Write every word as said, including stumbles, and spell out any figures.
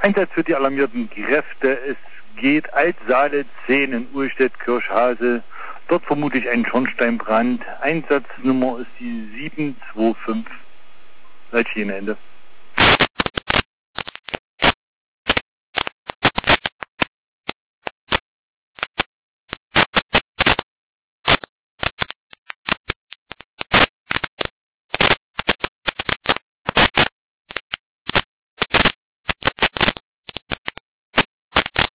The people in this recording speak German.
Einsatz für die alarmierten Kräfte. Es geht Altsaale zehn in Urstedt-Kirchhase. Dort vermutlich ein Schornsteinbrand. Einsatznummer ist die sieben zwei fünf. Ende.